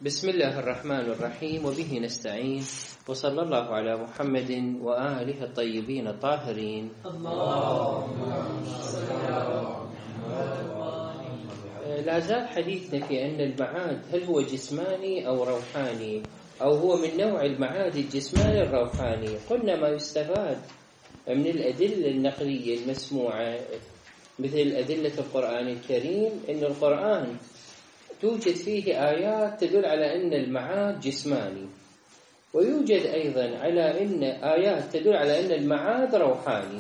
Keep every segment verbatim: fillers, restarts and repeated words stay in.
بسم الله الرحمن الرحيم وبه نستعين وصلى الله على محمد وآله الطيبين الطاهرين. اللهم صل على محمد. لا زال حديثنا في أن المعاد هل هو جسماني أو روحاني أو هو من نوع المعاد الجسماني الروحاني. قلنا ما يستفاد من الأدلة النقلية المسموعة مثل أدلة القرآن الكريم أن القرآن توجد فيه آيات تدل على أن المعاد جسماني، ويوجد أيضا على أن آيات تدل على أن المعاد روحاني،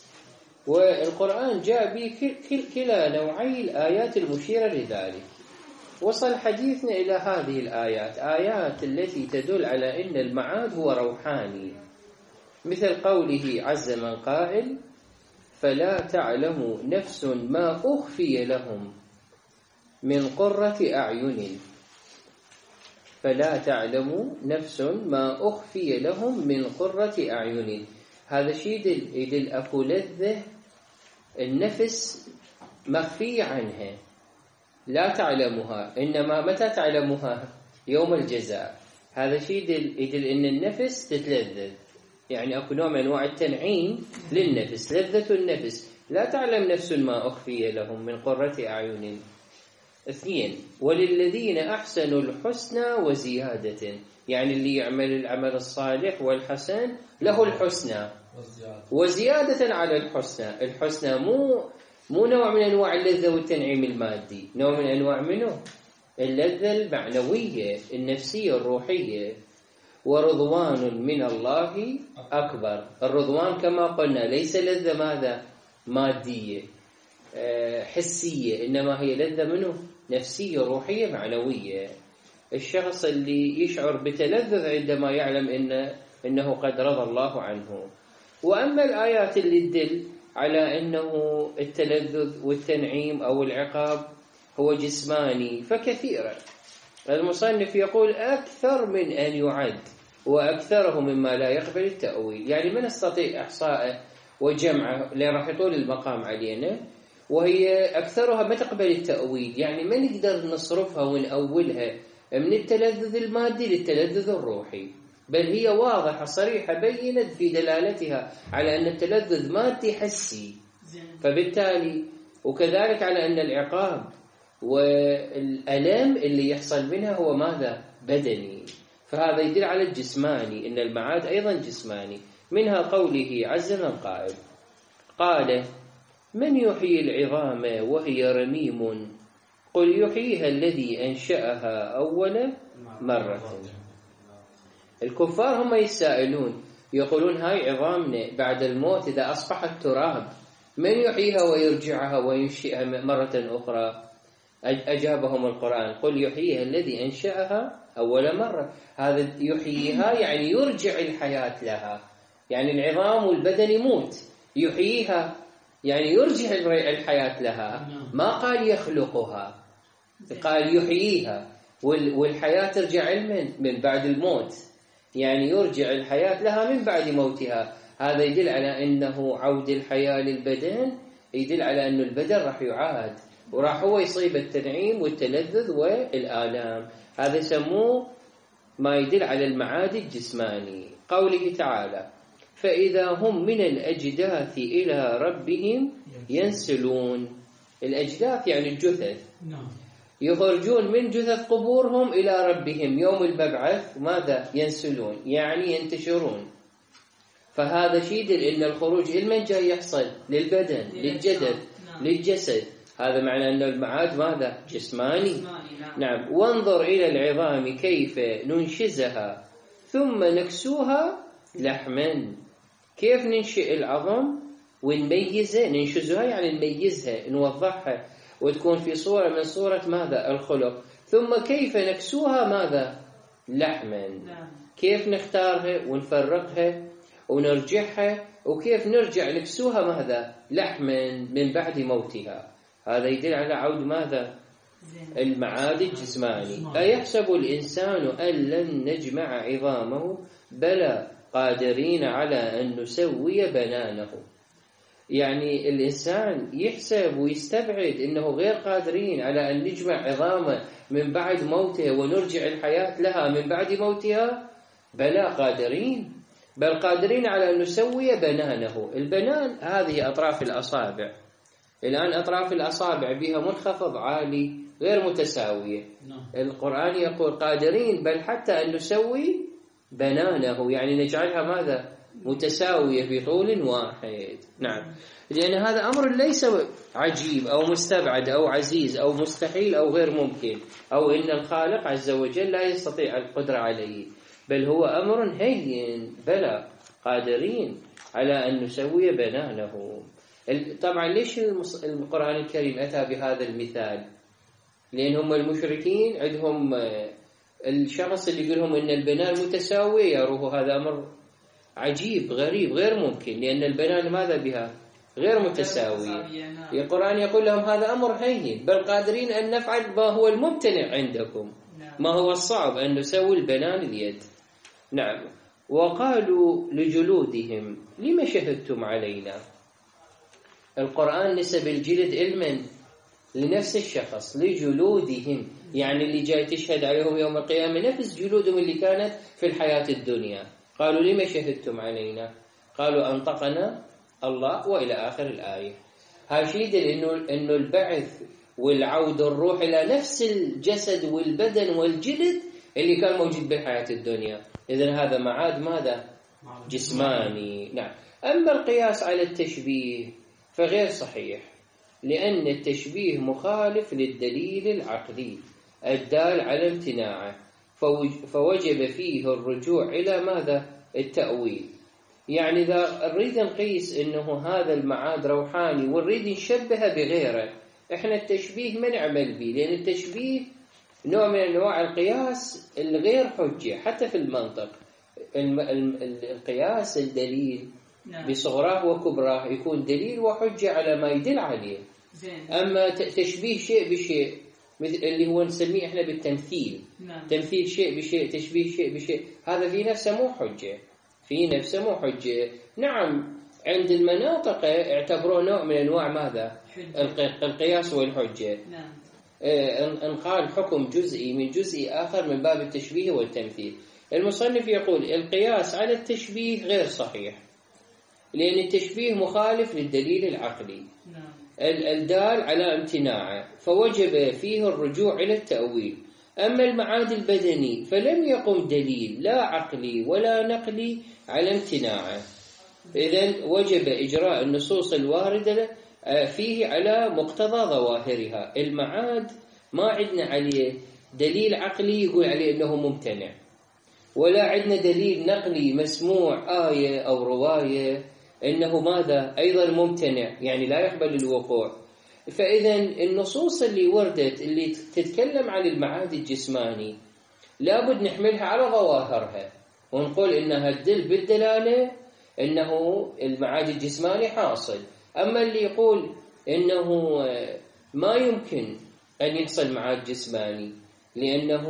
والقرآن جاء بكلا نوعي الآيات المشيرة لذلك. وصل حديثنا إلى هذه الآيات، آيات التي تدل على أن المعاد هو روحاني، مثل قوله عز من قائل فلا تعلم نفس ما أخفي لهم من قرة أعين، فلا تعلم نفس ما أخفي لهم من قرة أعين. هذا شيء يدل, يدل أكو لذة النفس مخفية عنها لا تعلمها، إنما متى تعلمها؟ يوم الجزاء. هذا شيء يدل, يدل إن النفس تتلذذ، يعني أكو نوع من أنواع التنعيم للنفس، لذة النفس. لا تعلم نفس ما أخفي لهم من قرة أعين. اثنين، وللذين أحسنوا الحسنى وزيادة، يعني اللي يعمل العمل الصالح والحسن له الحسنى وزيادة على الحسنى. الحسنى مو مو نوع من أنواع اللذة والتنعيم المادي، نوع من أنواع منه اللذة المعنوية النفسية الروحية. ورضوان من الله أكبر. الرضوان كما قلنا ليس لذة ماذا مادية حسية، إنما هي لذة منه نفسية روحية معنوية. الشخص اللي يشعر بتلذذ عندما يعلم إن إنه قد رضى الله عنه. وأما الآيات اللي تدل على أنه التلذذ والتنعيم أو العقاب هو جسماني فكثيرا. المصنف يقول أكثر من أن يعد، وأكثره مما لا يقبل التأويل، يعني من نستطيع إحصاءه وجمعه اللي راح يطول المقام علينا، وهي أكثرها ما تقبل التأويل، يعني ما نقدر نصرفها ونأولها من التلذذ المادي للتلذذ الروحي، بل هي واضحة صريحة بينت في دلالتها على أن التلذذ مادي حسي، فبالتالي وكذلك على أن العقاب والألم اللي يحصل منها هو ماذا؟ بدني. فهذا يدل على الجسماني، إن المعاد أيضا جسماني. منها قوله عز من قائل قال من يحيي العظام وهي رميم قل يحييها الذي أنشأها أول مرة. الكفار هم يسائلون يقولون هاي عظامنا بعد الموت إذا أصبحت تراب من يحييها ويرجعها وينشئها مرة أخرى؟ أجابهم القرآن قل يحييها الذي أنشأها أول مرة. هذا يحييها يعني يرجع الحياة لها، يعني العظام والبدن يموت، يحييها يعني يرجع الحياة لها. ما قال يخلقها، قال يحييها، والحياة ترجع من من بعد الموت، يعني يرجع الحياة لها من بعد موتها. هذا يدل على أنه عود الحياة للبدن، يدل على أن البدن راح يعاد وراح هو يصيب التنعيم والتلذذ والآلام. هذا يسموه ما يدل على المعاد الجسماني. قوله تعالى فإذا هم من الأجداث إلى ربهم ينسلون. الأجداث يعني الجثث، يخرجون من جثث قبورهم إلى ربهم يوم المبعث ماذا؟ ينسلون، يعني ينتشرون. فهذا شيء يدل إن الخروج لمن جاي يحصل؟ للبدن، للجدد، للجسد. هذا معنى أن المعاد ماذا؟ جسماني. نعم. وانظر إلى العظام كيف ننشزها ثم نكسوها لحما. كيف ننشئ العظم ونميزها؟ ننشزها يعني نميزها، نوضحها وتكون في صورة من صورة ماذا؟ الخلق. ثم كيف نكسوها ماذا؟ لحما. كيف نختارها ونفرقها ونرجعها، وكيف نرجع نكسوها ماذا؟ لحما من بعد موتها. هذا يدل على عود ماذا؟ المعاد الجسماني. أيحسب الإنسان أن لن نجمع عظامه بلى قادرين على أن نسوي بنانه. يعني الإنسان يحسب ويستبعد أنه غير قادرين على أن نجمع عظامه من بعد موتها ونرجع الحياة لها من بعد موتها؟ بلى قادرين، بل قادرين على أن نسوي بنانه. البنان هذه أطراف الأصابع، الآن أطراف الأصابع بها منخفض عالي غير متساوية. القرآن يقول قادرين بل حتى أن نسوي بنانه، يعني نجعلها ماذا؟ متساوية في طول واحد. نعم، لأن هذا أمر ليس عجيب أو مستبعد أو عزيز أو مستحيل أو غير ممكن، أو إن الخالق عز وجل لا يستطيع القدرة عليه، بل هو أمر هين. بلى قادرين على أن نسوي بنانه. طبعا ليش القرآن الكريم أتى بهذا المثال؟ لأن هم المشركين عندهم الشخص اللي يقولهم إن البنان متساوية يروه هذا أمر عجيب غريب غير ممكن، لأن البنان ماذا بها؟ غير متساوية. القرآن يقول لهم هذا أمر هين، بل قادرين أن نفعل ما هو الممتنع عندكم، ما هو الصعب أن نسوي البنان اليد. نعم. وقالوا لجلودهم لما شهدتم علينا. القرآن نسب الجلد علما لنفس الشخص، لجلودهم، يعني اللي جاي تشهد عليهم يوم القيامة نفس جلودهم اللي كانت في الحياة الدنيا. قالوا لما شهدتم علينا؟ قالوا أنطقنا الله، وإلى آخر الآية. هاشيد إنه إنه البعث والعودة الروح إلى نفس الجسد والبدن والجلد اللي كان موجود بالحياة الدنيا. إذن هذا معاد ماذا؟ جسماني. نعم. أما القياس على التشبيه فغير صحيح، لأن التشبيه مخالف للدليل العقلي الدال على امتناعه، فوجب فيه الرجوع إلى ماذا؟ التأويل. يعني إذا نريد نقيس إنه هذا المعاد روحاني ونريد نشبهه بغيره، إحنا التشبيه ما نعمل به، لأن التشبيه نوع من أنواع القياس الغير حجة حتى في المنطق. القياس الدليل بصغراه وكبراه يكون دليل وحجة على ما يدل عليه. أما تشبيه شيء بشيء مثل اللي هو نسميه إحنا بالتمثيل، تمثيل شيء بشيء، تشبيه شيء بشيء، هذا في نفسه مو حجة، في نفسه مو حجة. نعم، عند المناطق اعتبروه نوع من أنواع ماذا؟ القياس والحجة. نعم. ان قال حكم جزئي من جزء آخر من باب التشبيه والتمثيل. المصنف يقول القياس على التشبيه غير صحيح، لأن التشبيه مخالف للدليل العقلي الدال على امتناعه، فوجب فيه الرجوع إلى التأويل. أما المعاد البدني فلم يقم دليل لا عقلي ولا نقلي على امتناعه، إذن وجب إجراء النصوص الواردة فيه على مقتضى ظواهرها. المعاد ما عندنا عليه دليل عقلي يقول عليه أنه ممتنع، ولا عندنا دليل نقلي مسموع آية أو رواية إنه ماذا؟ أيضا ممتنع، يعني لا يقبل الوقوع. فإذا النصوص اللي وردت اللي تتكلم عن المعاد الجسماني لابد نحملها على ظواهرها ونقول إنها تدل بالدلالة إنه المعاد الجسماني حاصل. أما اللي يقول إنه ما يمكن أن يحصل معاد جسماني لأنه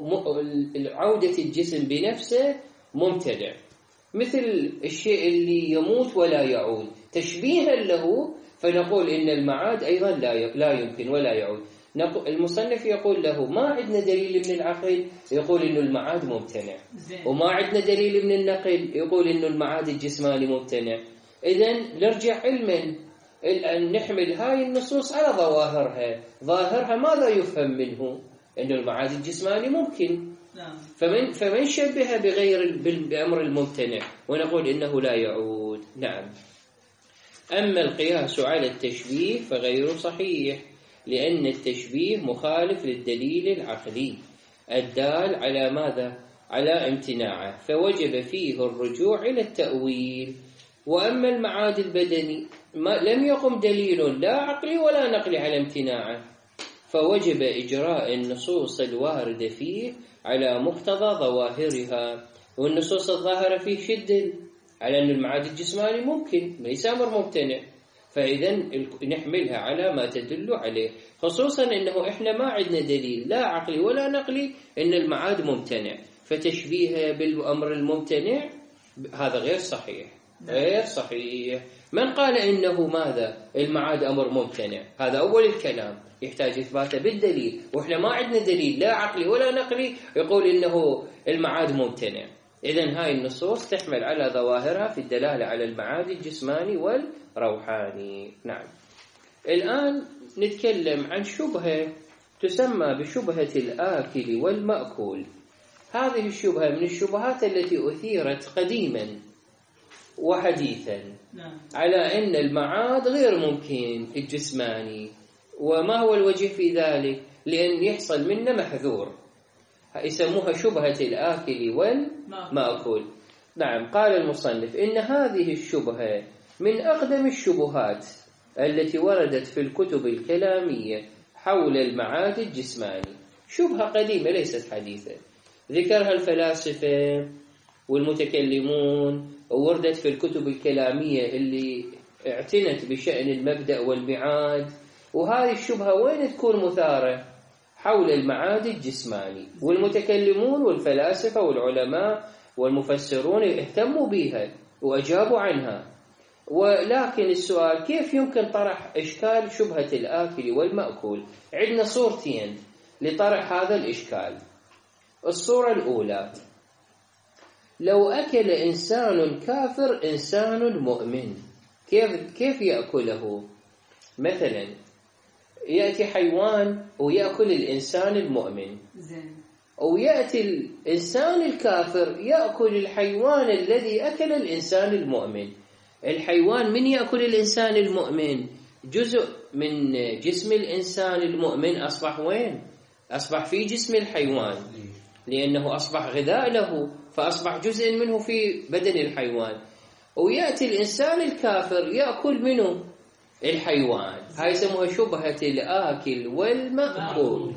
عودة الجسم بنفسه ممتنع، مثل الشيء اللي يموت ولا يعود تشبيها له، فنقول إن المعاد أيضا لا يمكن ولا يعود. المصنف يقول له ما عندنا دليل من العقل يقول إنه المعاد ممتنع، وما عندنا دليل من النقل يقول إنه المعاد الجسماني ممتنع. إذن نرجع علما أن نحمل هاي النصوص على ظواهرها. ظاهرها ماذا يفهم منه؟ إنه المعاد الجسماني ممكن، فمن فمن شبه بغير بأمر الممتنع ونقول إنه لا يعود. نعم. أما القياس على التشبيه فغير صحيح، لأن التشبيه مخالف للدليل العقلي الدال على ماذا؟ على امتناعه، فوجب فيه الرجوع إلى التأويل. وأما المعاد البدني ما لم يقم دليل لا عقلي ولا نقلي على امتناعه، فوجب إجراء النصوص الواردة فيه على مقتضى ظواهرها. والنصوص الظاهرة فيه شدة على أن المعاد الجسماني ممكن ليس أمر ممتنع، فإذا نحملها على ما تدل عليه، خصوصا أنه إحنا ما عندنا دليل لا عقلي ولا نقلي أن المعاد ممتنع، فتشبيهه بالأمر الممتنع هذا غير صحيح. غير صحيح. من قال إنه ماذا؟ المعاد أمر ممتنع، هذا أول الكلام، يحتاج إثباته بالدليل، وإحنا ما عندنا دليل لا عقلي ولا نقلي يقول إنه المعاد ممتنع. إذن هاي النصوص تحمل على ظواهرها في الدلالة على المعاد الجسماني والروحاني. نعم. الآن نتكلم عن شبهة تسمى بشبهة الآكل والمأكول. هذه الشبهة من الشبهات التي أثيرت قديما وحديثا على أن المعاد غير ممكن الجسماني. وما هو الوجه في ذلك؟ لأن يحصل منا محذور، يسموها شبهة الآكل والمأكول. نعم. قال المصنف إن هذه الشبهة من أقدم الشبهات التي وردت في الكتب الكلامية حول المعاد الجسماني، شبهة قديمة ليست حديثة، ذكرها الفلاسفة والمتكلمون، ووردت في الكتب الكلامية اللي اعتنت بشأن المبدأ والمعاد. وهذه الشبهة وين تكون مثارة؟ حول المعاد الجسماني، والمتكلمون والفلاسفة والعلماء والمفسرون اهتموا بها وأجابوا عنها. ولكن السؤال كيف يمكن طرح إشكال شبهة الآكل والمأكول؟ عندنا صورتين لطرح هذا الإشكال. الصورة الأولى: لو أكل إنسان كافر إنسان مؤمن، كيف كيف يأكله؟ مثلا يأتي حيوان ويأكل الإنسان المؤمن، ويأتي الإنسان الكافر يأكل الحيوان الذي أكل الإنسان المؤمن. الحيوان من يأكل الإنسان المؤمن؟ جزء من جسم الإنسان المؤمن أصبح وين؟ أصبح في جسم الحيوان، لأنه أصبح غذاء له، فأصبح جزء منه في بدن الحيوان. ويأتي الإنسان الكافر يأكل منه الحيوان. هاي يسموها شبهة الآكل والمأكول.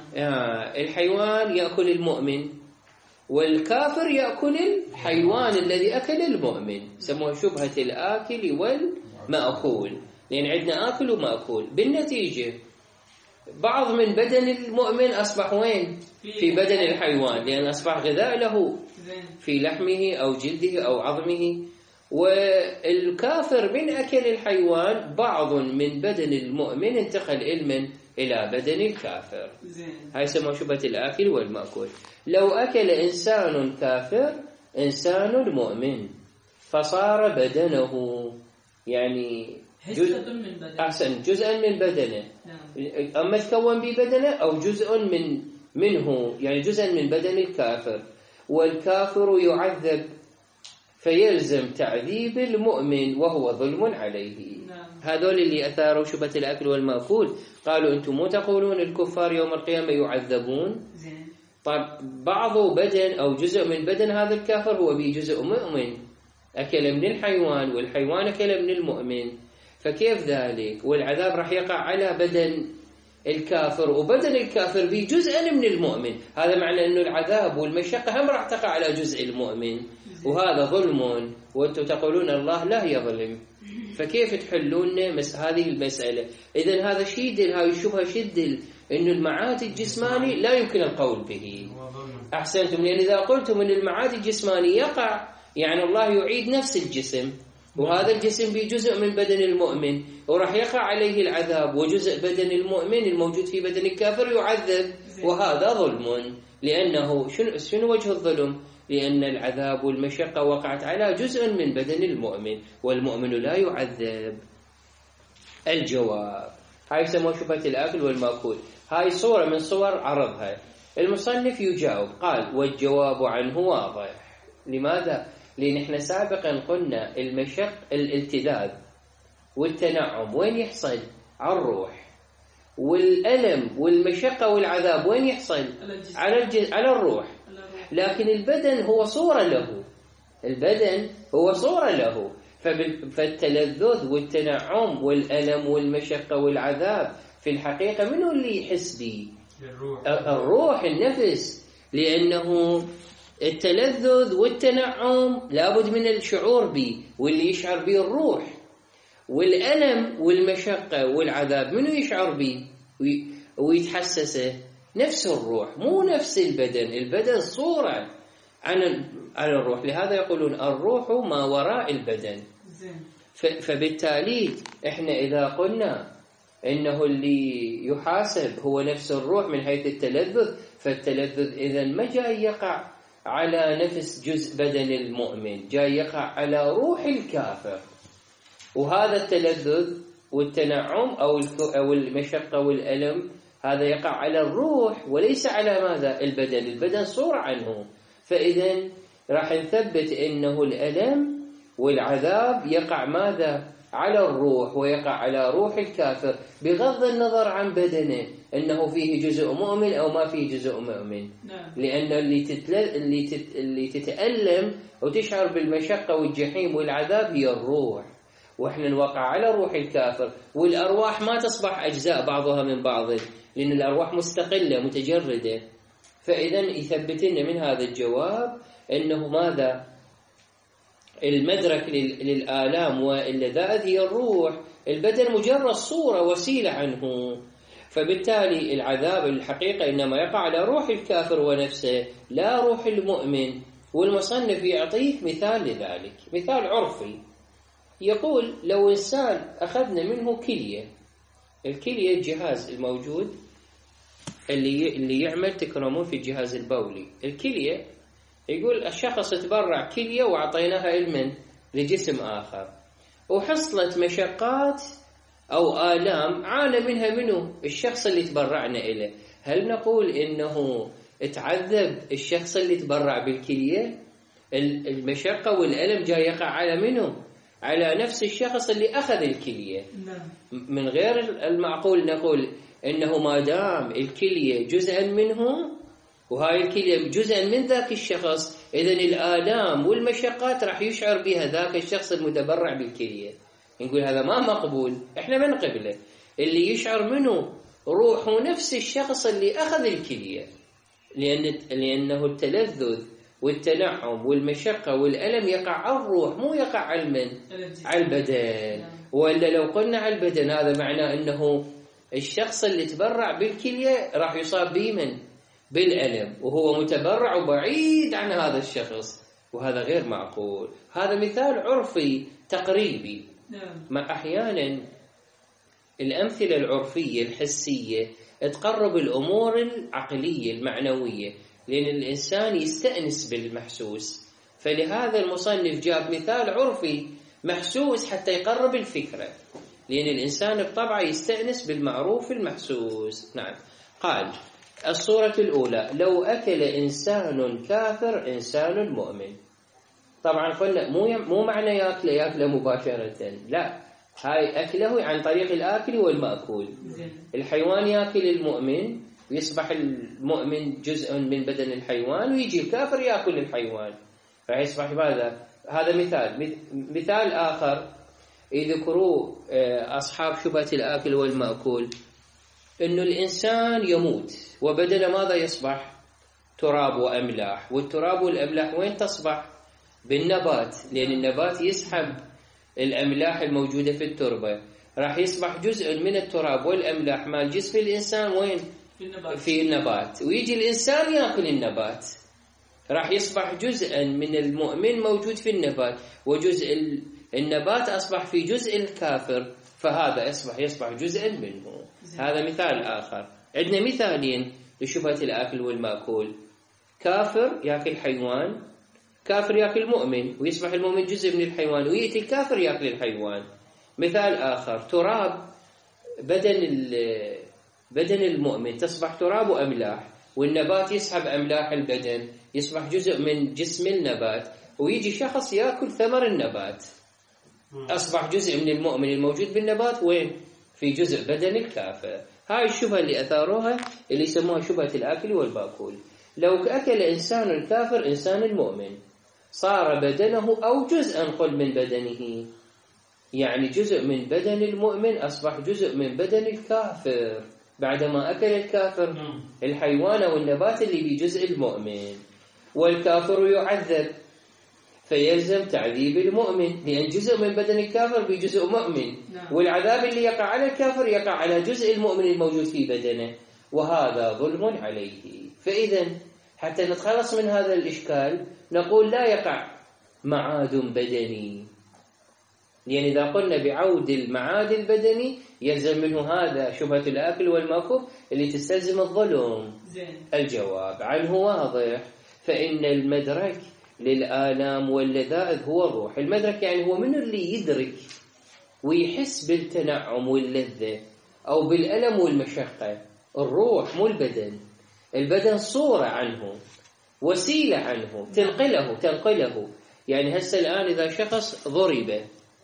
الحيوان يأكل المؤمن، والكافر يأكل الحيوان الذي أكل المؤمن، يسموها شبهة الآكل والمأكول، لأن عندنا آكل ومأكول. بالنتيجة بعض من بدن المؤمن أصبح وين؟ في بدن الحيوان، لأن أصبح غذاء له في لحمه أو جلده أو عظمه. والكافر من أكل الحيوان بعض من بدن المؤمن انتقل علما إلى بدن الكافر. هاي يسمى شبهة الآكل والمأكول. لو أكل إنسان كافر إنسان مؤمن فصار بدنه، يعني جزء من بدنه، أحسن جزءا من بدنه. أما تكون ببدنه أو جزء من منه، يعني جزءا من بدن الكافر. والكافر يعذب فيلزم تعذيب المؤمن وهو ظلم عليه. نعم. هذول اللي أثاروا شبهة الأكل والمأكول قالوا أنتم مو تقولون الكفار يوم القيامة يعذبون؟ زين. طيب بعض بدن أو جزء من بدن هذا الكافر هو به جزء مؤمن، أكل من الحيوان والحيوان أكل من المؤمن، فكيف ذلك؟ والعذاب راح يقع على بدن الكافر، وبدن الكافر به جزء من المؤمن. هذا معنى أنه العذاب والمشقة هم راح تقع على جزء المؤمن، وهذا ظلم، وأنتم تقولون الله لا يظلم. فكيف تحلون مس هذه المسألة؟ إذن هذا شيدل، هاي الشبهة شدل أن المعاد الجسماني لا يمكن القول به. أحسنتم، لأن إذا قلتم أن المعاد الجسماني يقع يعني الله يعيد نفس الجسم، وهذا الجسم به جزء من بدن المؤمن وراح يقع عليه العذاب، وجزء بدن المؤمن الموجود في بدن الكافر يعذب، وهذا ظلم. لأنه شنو شنو وجه الظلم؟ لأن العذاب والمشقة وقعت على جزء من بدن المؤمن، والمؤمن لا يعذب. الجواب: هاي يسموها شبهة الآكل والمأكول. هاي صورة من صور عرضها. المصنف يجاوب قال: والجواب عنه واضح. لماذا؟ لأن احنا سابقا قلنا المشق الالتذاذ والتنعم وين يحصل؟ على الروح. والألم والمشقة والعذاب وين يحصل؟ على الجز... على الروح. لكن البدن هو صورة له، البدن هو صورة له. فالتلذذ والتنعم والألم والمشقة والعذاب في الحقيقة منه اللي يحس به؟ الروح. الروح، النفس. لأنه التلذذ والتنعم لابد من الشعور به، واللي يشعر به الروح. والألم والمشقة والعذاب منه يشعر به ويتحسسه؟ نفس الروح، مو نفس البدن. البدن صورة عن عن الروح، لهذا يقولون الروح ما وراء البدن. فبالتالي احنا إذا قلنا إنه اللي يحاسب هو نفس الروح من حيث التلذذ، فالتلذذ إذن ما جاي يقع على نفس جزء بدن المؤمن، جاي يقع على روح الكافر. وهذا التلذذ والتنعم أو المشقة والألم هذا يقع على الروح وليس على ماذا؟ البدن. البدن صورة عنه. فإذن راح نثبت إنه الألم والعذاب يقع ماذا؟ على الروح، ويقع على روح الكافر بغض النظر عن بدنه إنه فيه جزء مؤمن أو ما فيه جزء مؤمن. نعم. لأن اللي, تتل... اللي, تت... اللي تتألم وتشعر بالمشقة والجحيم والعذاب هي الروح، وإحنا نوقع على روح الكافر. والأرواح ما تصبح أجزاء بعضها من بعض، لأن الأرواح مستقلة متجردة. فإذا يثبت لنا من هذا الجواب أنه ماذا؟ المدرك للآلام واللذائذ هي الروح، البدن مجرد صورة وسيلة عنه. فبالتالي العذاب الحقيقة إنما يقع على روح الكافر ونفسه لا روح المؤمن. والمصنف يعطيك مثال لذلك، مثال عرفي. يقول لو إنسان أخذنا منه كلية، الكلية الجهاز الموجود اللي اللي يعمل تكرمون في الجهاز البولي، الكلية يقول الشخص تبرع كلية وعطيناها لمن؟ لجسم آخر، وحصلت مشقات أو آلام عانى منها منه الشخص اللي تبرعنا إليه. هل نقول إنه تعذب الشخص اللي تبرع بالكلية؟ المشقة والألم جاي يقع على منه؟ على نفس الشخص اللي أخذ الكلية. من غير المعقول نقول إنه ما دام الكلية جزءا منه وهاي الكلية جزءا من ذاك الشخص، إذن الآلام والمشقات راح يشعر بها ذاك الشخص المتبرع بالكلية. نقول هذا ما مقبول، إحنا ما نقبله. اللي يشعر منه روحه نفس الشخص اللي أخذ الكلية، لأن لأنه التلذذ والتنعم والمشقة والألم يقع على الروح مو يقع على المن؟ على البدن. وإلا لو قلنا على البدن هذا معناه أنه الشخص اللي تبرع بالكلية راح يصاب بمن؟ بالألم، وهو متبرع وبعيد عن هذا الشخص، وهذا غير معقول. هذا مثال عرفي تقريبي. ما أحيانا الأمثلة العرفية الحسية تقرب الأمور العقلية المعنوية، لأن الإنسان يستأنس بالمحسوس. فلهذا المصنف جاب مثال عرفي محسوس حتى يقرب الفكرة، لأن الإنسان بطبعه يستأنس بالمعروف المحسوس. نعم. قال الصورة الأولى لو أكل إنسان كافر إنسان مؤمن. طبعا قلنا مو مو معنى يأكل يأكل مباشرة، لا، هاي أكله عن طريق الآكل والمأكول. الحيوان يأكل المؤمن ويصبح المؤمن جزء من بدن الحيوان، ويجي الكافر يأكل الحيوان فيصبح ماذا؟ هذا مثال. مثال آخر يذكروا أصحاب شبهة الآكل والمأكول، إنه الإنسان يموت وبدل ماذا يصبح؟ تراب وأملاح. والتراب والأملاح وين تصبح؟ بالنبات، لأن النبات يسحب الأملاح الموجودة في التربة، راح يصبح جزء من التراب والأملاح مال جسم الإنسان وين؟ في النبات. في النبات. ويجي الإنسان يأكل النبات، راح يصبح جزءا من المؤمن موجود في النبات، وجزء النبات أصبح في جزء الكافر، فهذا يصبح يصبح جزءا منه. هذا مثال آخر. عندنا مثالين لشبهة الآكل والمأكول: كافر يأكل حيوان، كافر يأكل مؤمن، ويصبح المؤمن جزء من الحيوان، ويأتي الكافر يأكل الحيوان. مثال آخر: تراب بدن بدن المؤمن تصبح تراب وأملاح، والنبات يسحب أملاح البدن يصبح جزء من جسم النبات، ويجي شخص يأكل ثمر النبات، أصبح جزء من المؤمن الموجود بالنبات وين؟ في جزء بدن الكافر. هاي الشبهة اللي أثاروها اللي يسموها شبهة الآكل والمأكول. لو أكل إنسان الكافر إنسان المؤمن صار بدنه أو جزءا قل من بدنه، يعني جزء من بدن المؤمن أصبح جزء من بدن الكافر بعدما أكل الكافر الحيوان والنبات اللي بجزء المؤمن. والكافر يعذب فيلزم تعذيب المؤمن، لأن جزء من بدن الكافر بجزء مؤمن، والعذاب اللي يقع على الكافر يقع على جزء المؤمن الموجود في بدنه، وهذا ظلم عليه. فإذا حتى نتخلص من هذا الإشكال نقول لا يقع معاد بدني لأن إذا قلنا بعود المعاد البدني يلزم منه هذا شبهة الآكل والمأكول اللي تستلزم الظلم. الجواب عنه واضح، فإن المدرك للآلام واللذائذ هو الروح. المدرك يعني هو من اللي يدرك ويحس بالتنعم واللذة أو بالألم والمشقة؟ الروح مو البدن. البدن صورة عنه، وسيلة عنه، تنقله تنقله يعني هسه الآن إذا شخص ضرب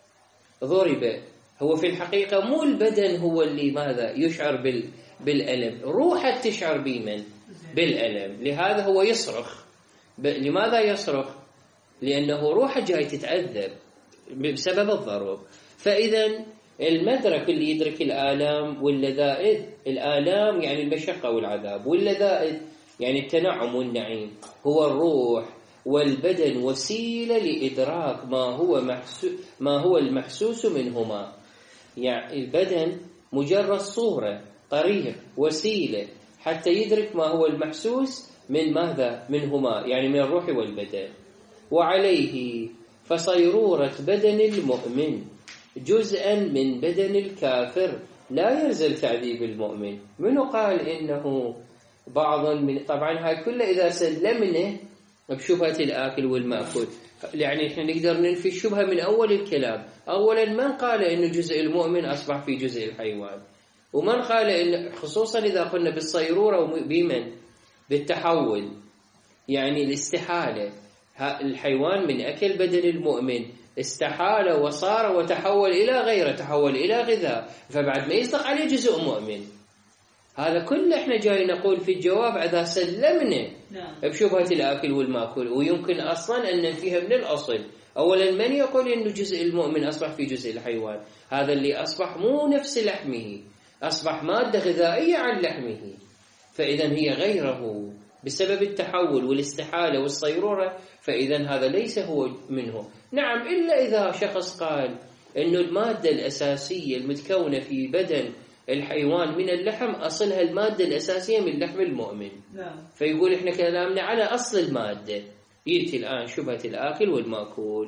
ضرب هو في الحقيقة مو البدن هو اللي ماذا يشعر بال بالألم، روحه تشعر بمن بالألم، لهذا هو يصرخ. لماذا يصرخ؟ لأنه روحه جاي تتعذب بسبب الضرب. فإذا المدرك اللي يدرك الآلام واللذائذ، الآلام يعني المشقة والعذاب، واللذائذ يعني التنعم والنعيم، هو الروح، والبدن وسيلة لإدراك ما هو محسوس ما هو المحسوس منهما. يعني البدن مجرد صورة، طريق، وسيلة حتى يدرك ما هو المحسوس من ماذا منهما، يعني من الروح والبدن. وعليه فصيرورة بدن المؤمن جزءا من بدن الكافر لا يلزم تعذيب المؤمن. منو قال إنه بعض من، طبعا هاي كله إذا سلمنا بشبهة الآكل والمأكول، يعني إحنا نقدر ننفي الشبهة من أول الكلام. أولا من قال إنه جزء المؤمن أصبح في جزء الحيوان؟ ومن قال إن خصوصا إذا قلنا بالصيرورة بمن بالتحول، يعني الاستحالة، الحيوان من أكل بدن المؤمن استحال وصار وتحول إلى غيره، تحول إلى غذاء، فبعد ما يصدق عليه جزء مؤمن. هذا كله احنا جاي نقول في الجواب إذا سلمنا بشبهة الآكل والمأكول، ويمكن أصلا أن ننفيها من الأصل. أولا من يقول إنه جزء المؤمن أصبح في جزء الحيوان؟ هذا اللي أصبح مو نفس لحمه، أصبح مادة غذائية عن لحمه، فإذا هي غيره بسبب التحول والاستحالة والصيرورة، فإذا هذا ليس هو منه. نعم، إلا إذا شخص قال إنه المادة الأساسية المتكونة في بدن الحيوان من اللحم أصلها المادة الأساسية من لحم المؤمن، نعم. فيقول إحنا كلامنا على أصل المادة. يأتي الآن شبهة الآكل والمأكول،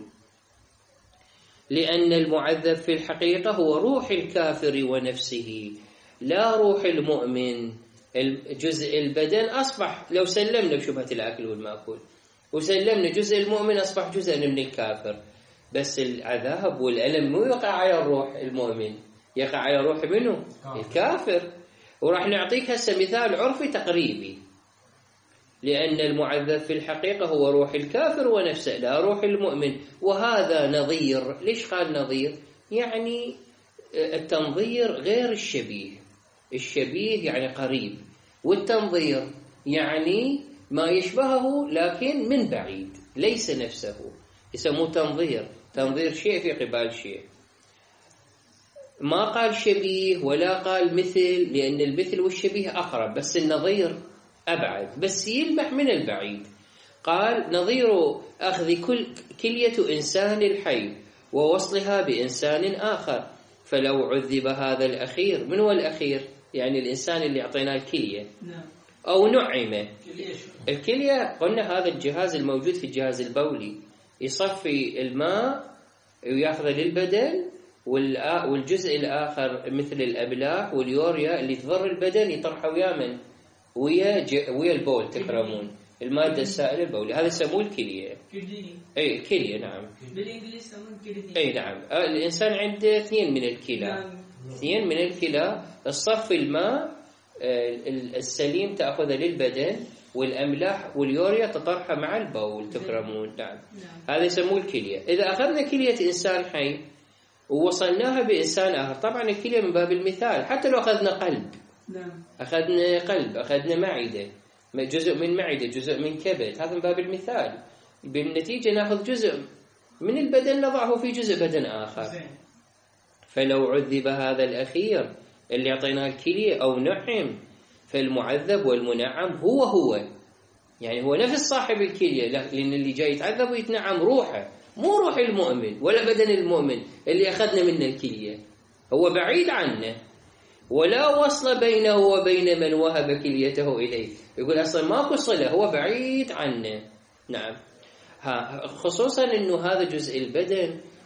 لأن المعذب في الحقيقة هو روح الكافر ونفسه لا روح المؤمن. الجزء البدن أصبح، لو سلمنا بشبهة الآكل والمأكول وسلمنا جزء المؤمن أصبح جزءا من الكافر، بس العذاب والألم مو يقع على الروح المؤمن، يقع على روح منه الكافر. وراح نعطيك هسه مثال عرفي تقريبي، لأن المعذب في الحقيقة هو روح الكافر ونفسه لا روح المؤمن. وهذا نظير. ليش قال نظير؟ يعني التنظير غير الشبيه. الشبيه يعني قريب، والتنظير يعني ما يشبهه لكن من بعيد ليس نفسه، يسموه تنظير. تنظير شيء في قبال شيء. ما قال شبيه ولا قال مثل، لأن المثل والشبيه أقرب، بس النظير أبعد، بس يلمح من البعيد. قال نظير أخذ كل كلية إنسان الحي ووصلها بإنسان آخر، فلو عذب هذا الأخير. من هو الأخير؟ يعني الإنسان اللي أعطيناه الكلية، أو نعمه. الكلية قلنا هذا الجهاز الموجود في الجهاز البولي، يصفي الماء ويأخذ للبدن، والجزء الآخر مثل الأبلاح واليوريا اللي تضر البدن يطرحه ويا من؟ ويا ويا البول، تكرمون المادة السائلة البولية، هذا يسموه الكلية. أي الكلية، نعم. بالإنجليزي يسمون كلية. أي نعم. الإنسان عنده اثنين من الكلى، اثنين من الكلى. الصف الماء السليم تأخذه للبدن، والأملاح واليوريا تطرحها مع البول، تكرمون، نعم. هذا يسموه الكلية. إذا أخذنا كلية إنسان حي ووصلناها بإنسان آخر، طبعا الكلية من باب المثال، حتى لو أخذنا قلب، أخذنا قلب، أخذنا معدة، جزء من معدة، جزء من كبد، هذا من باب المثال. بالنتيجة نأخذ جزء من البدن نضعه في جزء بدن آخر. فلو عذب هذا الأخير اللي أعطيناه الكلية أو نعم، فالمعذب والمنعم هو هو، يعني هو نفس صاحب الكلية، لأن اللي جاي يتعذب ويتنعم روحه، مو روح المؤمن ولا بدن المؤمن اللي أخذنا منه الكلية، هو بعيد عنه، ولا وصل بينه وبين من وهب كليته إليه. يقول أصلا ماكو صلة، هو بعيد عنه، نعم. ها خصوصا أنه هذا جزء البدن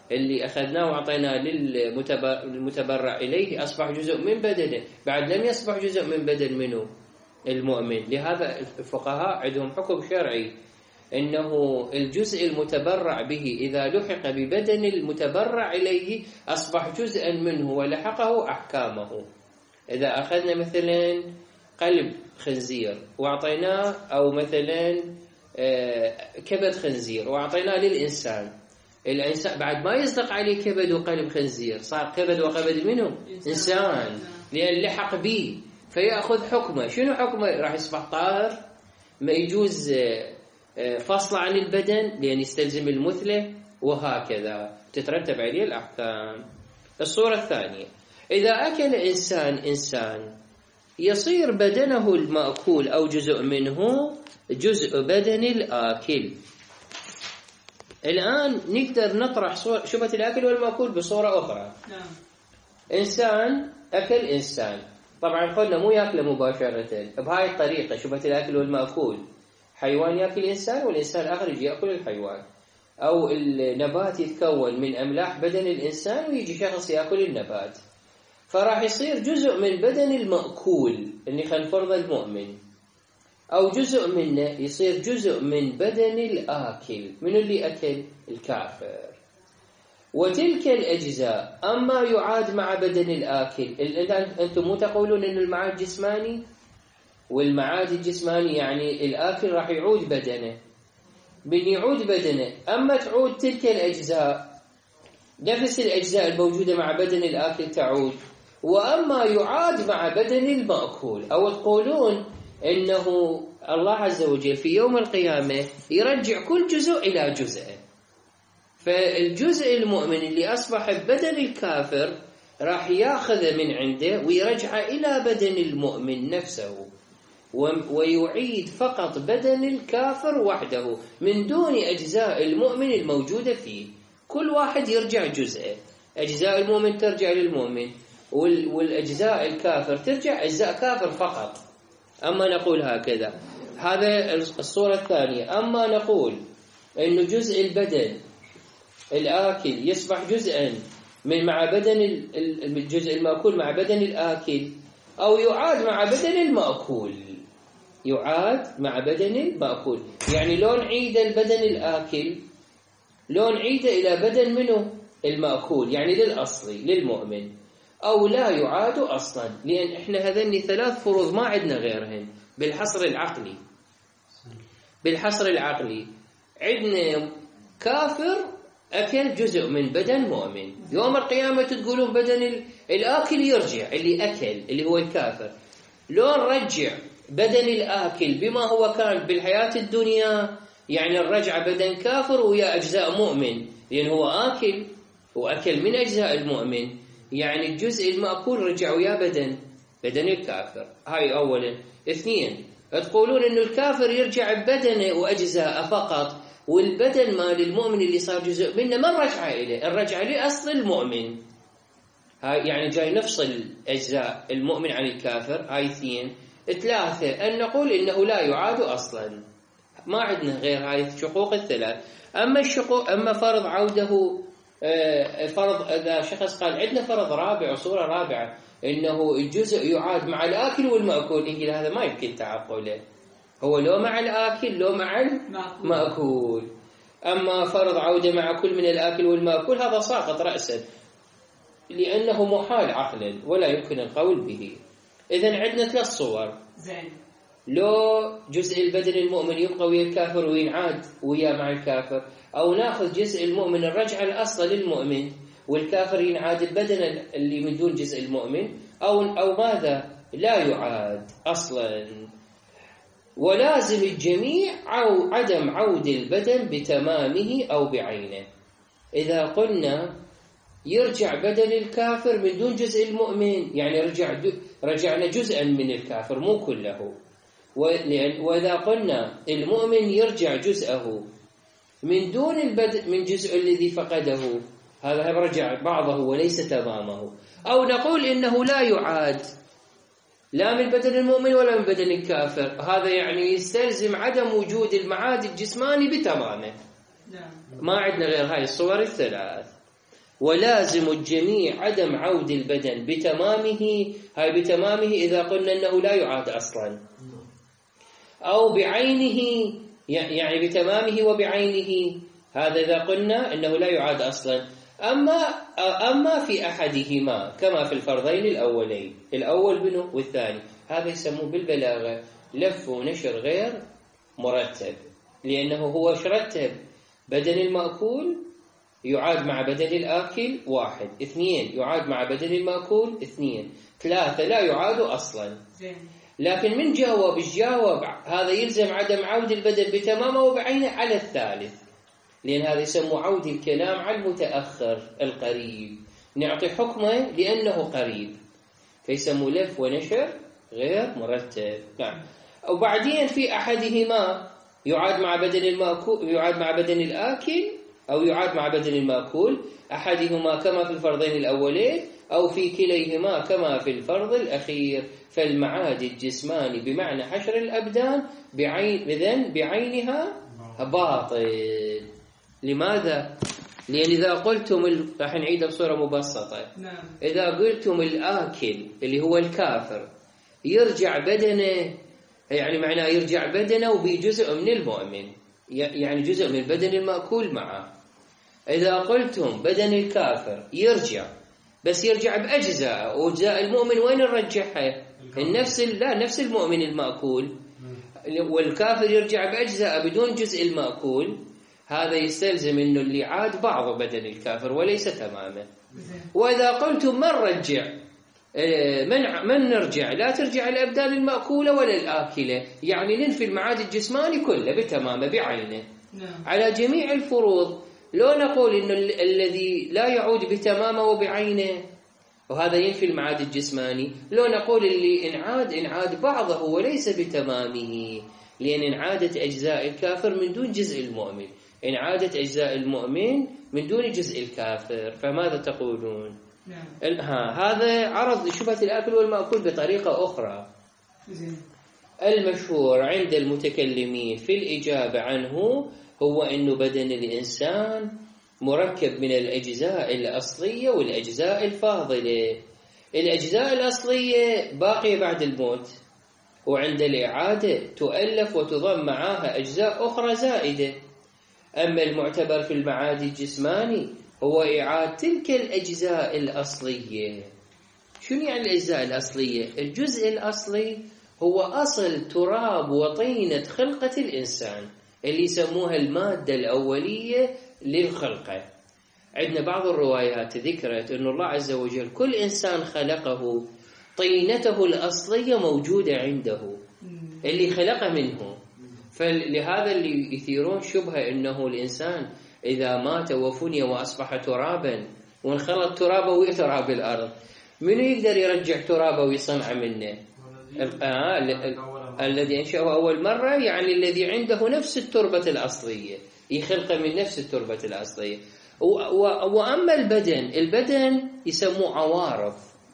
اللي أخذناه وأعطيناه للمتبرع إليه أصبح جزء من بدنه، بعد لم يصبح جزء من بدن منه المؤمن. لهذا الفقهاء عندهم حكم شرعي إنه الجزء المتبرع به إذا لحق ببدن المتبرع إليه أصبح جزءا منه ولحقه أحكامه. إذا أخذنا مثلا قلب خنزير وأعطيناه، أو مثلا كبد خنزير وأعطيناه للإنسان، الإنسان بعد ما يصدق عليه كبد وقلب خنزير صار كبد وقلب منه إنسان، لأن لحق به فيأخذ حكمه. شنو حكمه؟ راح يصبح طاهر، ما يجوز فصل عن البدن لأن يستلزم المثلة، وهكذا تترتب عليه الأحكام. الصورة الثانية، إذا أكل إنسان إنسان يصير بدنه المأكول أو جزء منه جزء بدن الآكل. الآن نقدر نطرح شبهة الأكل والمأكول بصورة أخرى. نعم. إنسان أكل إنسان، طبعا قلنا مو يأكل مباشرة بهاي الطريقة شبهة الأكل والمأكول. حيوان يأكل إنسان والإنسان آخر يجي يأكل الحيوان، أو النبات يتكون من أملاح بدن الإنسان ويجي شخص يأكل النبات، فراح يصير جزء من بدن المأكول اللي خلف فرض المؤمن، أو جزء منه يصير جزء من بدن الآكل. من اللي أكل؟ الكافر. وتلك الأجزاء أما يعاد مع بدن الآكل. أنتم مو تقولون أن المعاد جسماني؟ والمعاد الجسماني يعني الآكل راح يعود بدنه، من يعود بدنه. أما تعود تلك الأجزاء، نفس الأجزاء الموجودة مع بدن الآكل تعود، وأما يعاد مع بدن المأكول. أو تقولون إنه الله عز وجل في يوم القيامة يرجع كل جزء إلى جزء، فالجزء المؤمن اللي أصبح ببدن الكافر راح ياخذ من عنده ويرجع إلى بدن المؤمن نفسه، ويعيد فقط بدن الكافر وحده من دون أجزاء المؤمن الموجودة فيه. كل واحد يرجع جزءه، أجزاء المؤمن ترجع للمؤمن، والأجزاء الكافر ترجع أجزاء كافر فقط. أما نقول هكذا، هذا الصورة الثانية. أما نقول أن جزء البدن الآكل يصبح جزءا من مع بدن الجزء المأكول مع بدن الآكل، أو يعاد مع بدن المأكول، يعاد مع بدن المأكول، يعني لو نعيد البدن الآكل لو نعيد إلى بدن منه المأكول، يعني للأصلي للمؤمن، أو لا يعاد أصلا، لأن إحنا هذني ثلاث فروض ما عندنا غيرهن بالحصر العقلي. بالحصر العقلي عندنا كافر أكل جزء من بدن مؤمن، يوم القيامة تقولون بدن الآكل يرجع اللي أكل اللي هو الكافر. لو نرجع بدن الآكل بما هو كان بالحياة الدنيا، يعني الرجع بدن كافر ويا أجزاء مؤمن، لأن هو آكل وأكل من أجزاء المؤمن، يعني الجزء المأكول رجع ويا بدن بدن الكافر. هاي أولا. اثنين، تقولون إنه الكافر يرجع ببدنه وأجزاء فقط، والبدن مال المؤمن اللي صار جزء منه ما رجع إليه، الرجع لأصل المؤمن. هاي يعني جاي نفصل أجزاء المؤمن عن الكافر. هاي اثنين. ثلاثة، أن نقول إنه لا يعاد أصلا، ما عندنا غير هاي الشقوق الثلاث. أما الشقوق أما فرض عوده، فرض إذا شخص قال عندنا فرض رابع وصورة رابعة إنه الجزء يعاد مع الآكل والمأكول، إنجل هذا ما يمكن تعقله، هو لو مع الآكل لو مع المأكول. أما فرض عودة مع كل من الآكل والمأكول هذا ساقط رأسا، لأنه محال عقلا ولا يمكن القول به. إذن عندنا ثلاث صور. زين. لو جزء البدن المؤمن يبقى ويا الكافر وينعاد ويا مع الكافر، أو ناخذ جزء المؤمن الرجع الأصل للمؤمن والكافر ينعاد البدن اللي من دون جزء المؤمن، أو أو ماذا لا يعاد أصلا. ولازم الجميع عو عدم عود البدن بتمامه أو بعينه. إذا قلنا يرجع بدن الكافر من دون جزء المؤمن، يعني رجع رجعنا جزءا من الكافر مو كله. وإذا قلنا المؤمن يرجع جزءه من دون البدن من جزء الذي فقده، هذا رجع بعضه وليس تمامه. أو نقول إنه لا يعاد لا من بدن المؤمن ولا من بدن الكافر، هذا يعني يستلزم عدم وجود المعاد الجسماني بتمامه. ما عندنا غير هاي الصور الثلاث. ولازم الجميع عدم عود البدن بتمامه. هاي بتمامه إذا قلنا أنه لا يعاد أصلا، أو بعينه، يعني بتمامه وبعينه، هذا إذا قلنا أنه لا يعاد أصلا. أما أما في أحدهما كما في الفرضين الأولين، الأول بنو والثاني، هذا يسموه بالبلاغة لف ونشر غير مرتب، لأنه هو رتب بدن المأكول يعاد مع بدن الآكل واحد، اثنين يعاد مع بدن المأكول اثنين، ثلاثة لا يعاد أصلا. لكن من جاوب جاوب هذا يلزم عدم عود البدن بتمامه وبعينه على الثالث، لأن هذا يسمى عود الكلام على المتأخر القريب، نعطي حكمه لأنه قريب، فيسموا لف ونشر غير مرتب. نعم. وبعدين في أحدهما يعاد مع بدن المأكول، يعاد مع بدن الآكل، أو يعاد مع بدن المأكول، أحدهما كما في الفرضين الأولين، أو في كليهما كما في الفرض الأخير. فالمعاد الجسماني بمعنى حشر الأبدان بعين بذن بعينها باطل. لماذا؟ لأن إذا قلتم ال... راح نعيدها بصورة مبسطة. نعم. إذا قلتم الآكل اللي هو الكافر يرجع بدنه، يعني معناه يرجع بدنه وبجزء من المؤمن، يعني جزء من بدن المأكول معه. إذا قلتم بدن الكافر يرجع، بس يرجع بأجزاء، وأجزاء المؤمن وين نرجعها؟ النفس، لا نفس المؤمن المأكول، والكافر يرجع بأجزاء بدون جزء المأكول، هذا يستلزم إنه اللي عاد بعض بدن الكافر وليس تماما. وإذا قلتم من رجع، من من نرجع، لا ترجع الأبدان المأكولة ولا الآكلة، يعني ننفي المعاد الجسماني كله بتمامه بعينه على جميع الفروض. لو نقول إنه الذي لا يعود بتمامه وبعينه وهذا ينفي المعاد الجسماني، لو نقول اللي انعاد انعاد بعضه وليس بتمامه، لأن انعادت أجزاء الكافر من دون جزء المؤمن، انعادت أجزاء المؤمن من دون جزء الكافر. فماذا تقولون؟ نعم. ها هذا عرض شبهة الآكل والمأكول بطريقة أخرى. زين. المشهور عند المتكلمين في الإجابة عنه هو أنه بدن الإنسان مركب من الأجزاء الأصلية والأجزاء الفاضلة. الأجزاء الأصلية باقية بعد الموت، وعند الإعادة تؤلف وتضم معها أجزاء أخرى زائدة. أما المعتبر في المعاد الجسماني هو إعادة تلك الأجزاء الأصلية. شنو يعني الأجزاء الأصلية؟ الجزء الأصلي هو أصل تراب وطينة خلقة الإنسان اللي يسموها المادة الأولية للخلقة. عندنا بعض الروايات ذكرت أن الله عز وجل كل إنسان خلقه طينته الأصلية موجودة عنده اللي خلقه منه. فلهذا اللي يثيرون شبهة أنه الإنسان إذا مات وفني وأصبح ترابا وانخلط ترابه وتراب الأرض، منو يقدر يرجع ترابه ويصنع منه؟ آه الذي أنشأه أول مرة، يعني الذي عنده نفس التربة الأصلية، يخلق من نفس التربة الأصلية. وأما البدن، البدن يسموه عوارض،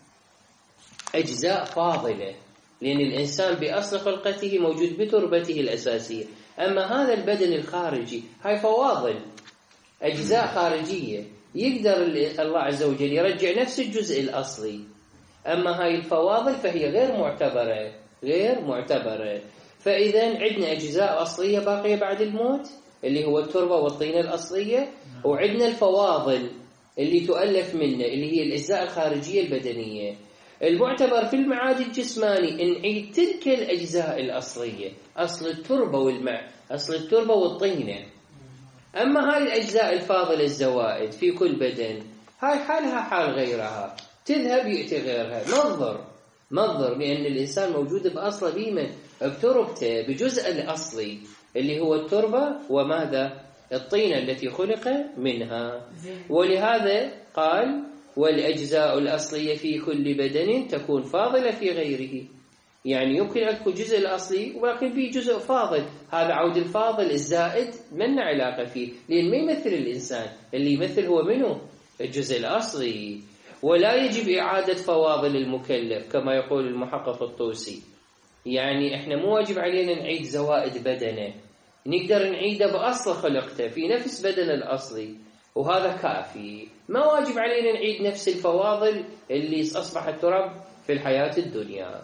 أجزاء فاضلة، لأن الإنسان بأصل خلقته موجود بتربته الأساسية. أما هذا البدن الخارجي هاي فواضل، أجزاء خارجية، يقدر الله عز وجل يرجع نفس الجزء الأصلي. أما هاي الفواضل فهي غير معتبرة، غير معتبرة. فإذا عندنا أجزاء أصلية باقية بعد الموت اللي هو التربة والطينة الأصلية، وعندنا الفواضل اللي تؤلف منه اللي هي الأجزاء الخارجية البدنية. المعتبر في المعاد الجسماني نعيد تلك الأجزاء الأصلية، أصل التربة والماء، أصل التربة والطينة. أما هاي الأجزاء الفاضلة الزوائد في كل بدن هاي حالها حال غيرها، تذهب يأتي غيرها. منظر منظر بأن الإنسان موجود بأصل بيمة بتربته بجزء الأصلي اللي هو التربة وماذا؟ الطينة التي خلق منها. ولهذا قال والأجزاء الأصلية في كل بدن تكون فاضلة في غيره، يعني يمكن أن يكون جزء الأصلي ولكن فيه جزء فاضل. هذا عود الفاضل الزائد من علاقة فيه، لأن ما يمثل الإنسان، اللي يمثل هو منه الجزء الأصلي. ولا يجب إعادة فواضل المكلف كما يقول المحقق الطوسي، يعني إحنا مو واجب علينا نعيد زوائد بدنه، نقدر نعيده بأصل خلقته في نفس بدن الأصلي، وهذا كافي، ما واجب علينا نعيد نفس الفواضل اللي أصبحت تراب في الحياة الدنيا.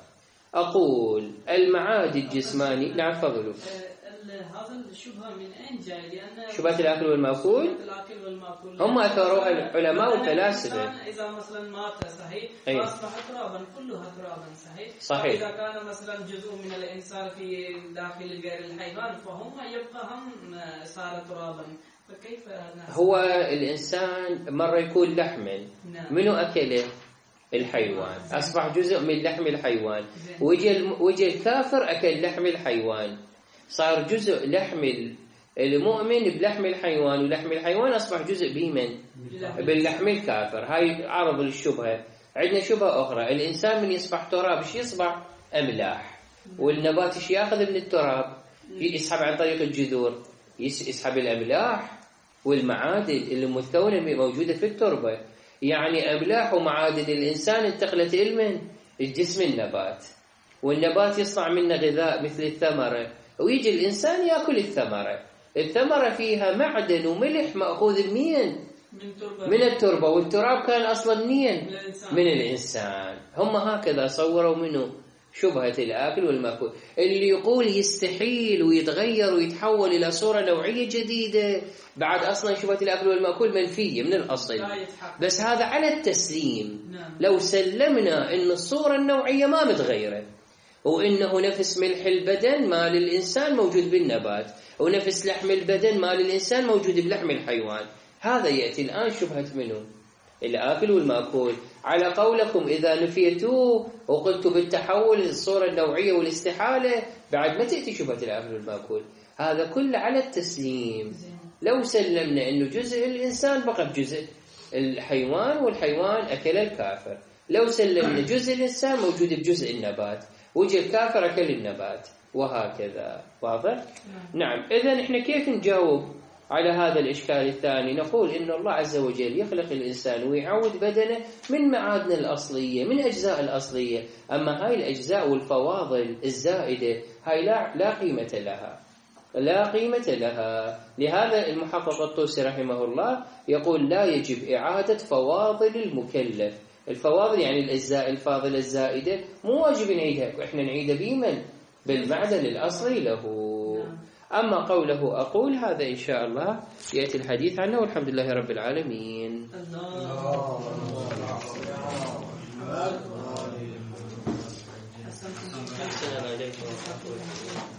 أقول المعاد الجسماني. نعم تفضلوا. هذا الشبهة من أين جاي؟ لأن شبهة الأكل والمأكول الأكل والمأكول هم أثروها العلماء والفلاسفة. إذا مثلا مات صحيح فأصبح ترابا، كلها ترابا صحيح. صحيح. إذا كان مثلا جزء من الإنسان في داخل غير الحيوان فهم يبقى هم صار ترابا، فكيف هو الإنسان مرة يكون لحما. نعم. منو أكله؟ الحيوان، أصبح جزء من لحم الحيوان. وجه وجه الكافر أكل لحم الحيوان، صار جزء لحم المؤمن بلحم الحيوان، ولحم الحيوان أصبح جزء بمن؟ باللحم الكافر. هاي عرض للشبهة. عندنا شبهة أخرى، الإنسان من يصبح تراب إيش يصبح؟ أملاح. والنبات إيش يأخذ من التراب؟ يسحب عن طريق الجذور، يسحب الأملاح والمعادن اللي متكونة موجودة في التربة. يعني أملاح ومعادن الإنسان انتقلت إلى الجسم النبات، والنبات يصنع منه غذاء مثل الثمرة، ويجي الإنسان يأكل الثمرة. الثمرة فيها معدن وملح مأخوذ منين؟ من التربة، والتراب كان أصلا منين؟ من الإنسان. هم هكذا صوروا منه شبهة الآكل والمأكول. اللي يقول يستحيل ويتغير ويتحول إلى صورة نوعية جديدة، بعد أصلا شبهة الآكل والمأكول منفية من الأصل. بس هذا على التسليم. لو سلمنا إن الصورة النوعية ما متغيرة، وإنه نفس ملح البدن مال الإنسان موجود بالنبات، ونفس لحم البدن مال الإنسان موجود بلحم الحيوان، هذا يأتي الآن شبهة منه الآكل والمأكول. على قولكم إذا نفيتوه وقلتوا بالتحول الصورة النوعية والاستحالة، بعد ما تأتي شبهة الآكل والمأكول. هذا كله على التسليم. لو سلمنا إنه جزء الإنسان بقى بجزء الحيوان، والحيوان أكل الكافر. لو سلمنا جزء الإنسان موجود بجزء النبات، وجه الكافر أكل النبات، وهكذا. واضح؟ نعم. إذن إحنا كيف نجاوب على هذا الإشكال الثاني؟ نقول إن الله عز وجل يخلق الإنسان ويعود بدنه من معادن الأصلية، من أجزاء الأصلية. أما هاي الأجزاء والفواضل الزائدة هاي لا, لا قيمة لها، لا قيمة لها. لهذا المحقق الطوسي رحمه الله يقول لا يجب إعادة فواضل المكلف. الفواضل يعني الأجزاء الفاضلة الزائدة مو واجب نعيدها، إحنا نعيدها بمن؟ بالمعدن الأصلي له. أما قوله أقول، هذا إن شاء الله يأتي الحديث عنه، والحمد لله رب العالمين. الله